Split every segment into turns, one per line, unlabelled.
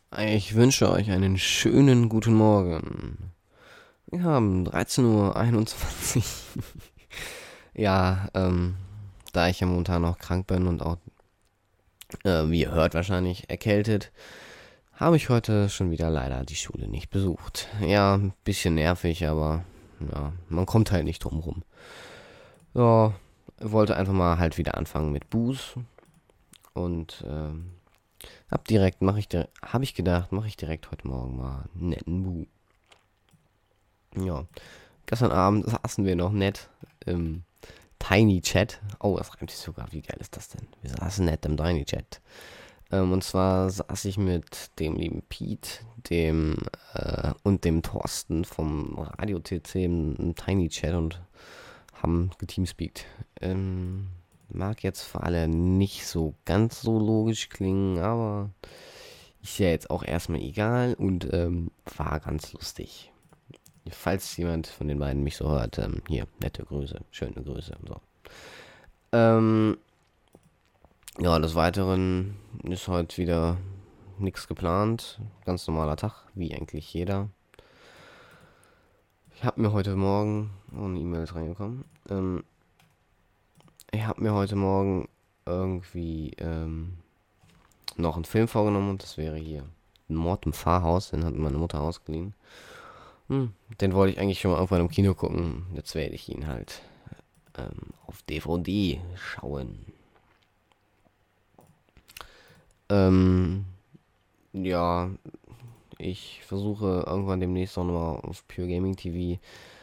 Ich wünsche euch einen schönen guten Morgen. Wir haben 13:21 Uhr. Ja, da ich ja momentan noch krank bin und auch, wie ihr hört wahrscheinlich, erkältet, habe ich heute schon wieder leider die Schule nicht besucht. Ja, ein bisschen nervig, aber ja, man kommt halt nicht drum rum. Ja, wollte einfach mal halt wieder anfangen mit Buß und habe ich gedacht, mache ich direkt heute Morgen mal einen netten Bu. Ja, gestern Abend saßen wir noch nett im Tiny Chat. Oh, das reimt sich sogar. Wie geil ist das denn? Wir saßen nett im Tiny Chat. Und zwar saß ich mit dem lieben Pete, und dem Thorsten vom Radio TC im Tiny Chat und haben geteamspeakt. Mag jetzt für alle nicht so ganz so logisch klingen, aber ist ja jetzt auch erstmal egal und war ganz lustig. Falls jemand von den beiden mich so hört, hier, nette Grüße, schöne Grüße und so. Ähm, ja, des Weiteren ist heute wieder nichts geplant. Ganz normaler Tag, wie eigentlich jeder. Ich habe mir heute Morgen, oh, eine E-Mail ist reingekommen. Ich habe mir heute Morgen irgendwie noch einen Film vorgenommen und das wäre hier Mord im Pfarrhaus, den hat meine Mutter ausgeliehen. Den wollte ich eigentlich schon mal irgendwann im Kino gucken. Jetzt werde ich ihn halt auf DVD schauen. Ähm, ja, ich versuche irgendwann demnächst auch nochmal auf Pure Gaming TV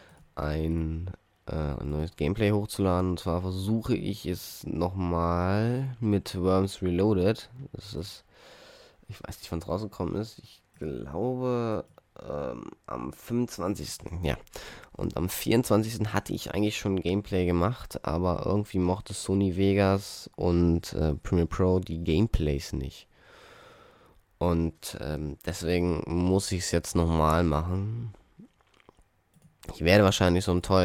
ein neues Gameplay hochzuladen. Und zwar versuche ich es nochmal mit Worms Reloaded. Ich weiß nicht, wann es rausgekommen ist. Ich glaube am 25. Ja. Und am 24. hatte ich eigentlich schon Gameplay gemacht, aber irgendwie mochte Sony Vegas und Premiere Pro die Gameplays nicht. Und deswegen muss ich es jetzt nochmal machen. Ich werde wahrscheinlich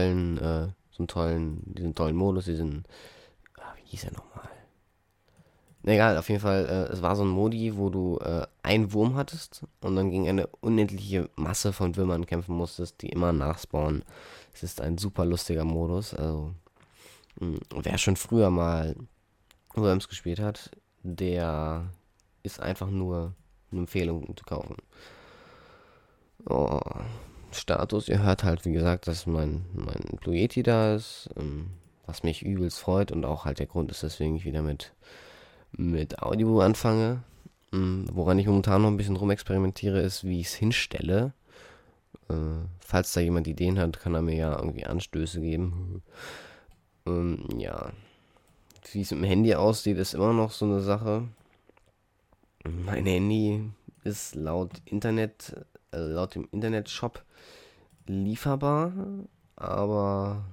diesen tollen Modus, wie hieß er nochmal? Egal, auf jeden Fall, es war so ein Modi, wo du einen Wurm hattest und dann gegen eine unendliche Masse von Würmern kämpfen musstest, die immer nachspawnen. Es ist ein super lustiger Modus. Also, wer schon früher mal Worms gespielt hat, der ist einfach nur eine Empfehlung zu kaufen. Oh, Status, ihr hört halt, wie gesagt, dass mein Blue Yeti da ist, was mich übelst freut und auch halt der Grund ist, weswegen ich wieder mit Audio anfange. Woran ich momentan noch ein bisschen rumexperimentiere, ist, wie ich es hinstelle. Falls da jemand Ideen hat, kann er mir ja irgendwie Anstöße geben. Ja, wie es mit dem Handy aussieht, ist immer noch so eine Sache. Mein Handy ist laut dem Internetshop lieferbar, aber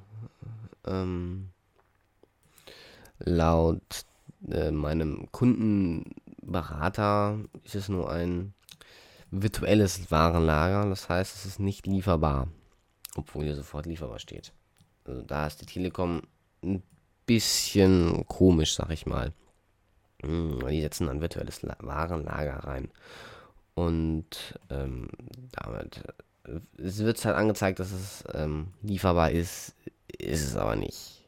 laut meinem Kundenberater ist es nur ein virtuelles Warenlager. Das heißt, es ist nicht lieferbar, obwohl hier sofort lieferbar steht. Also da ist die Telekom ein bisschen komisch, sag ich mal. Die setzen ein virtuelles Warenlager rein. Und damit es wird halt angezeigt, dass es lieferbar ist es aber nicht.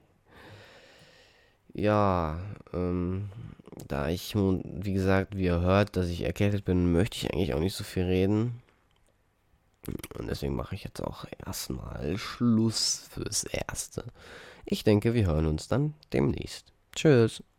Ja, da ich, wie gesagt, wie ihr hört, dass ich erkältet bin, möchte ich eigentlich auch nicht so viel reden. Und deswegen mache ich jetzt auch erstmal Schluss fürs Erste. Ich denke, wir hören uns dann demnächst. Tschüss.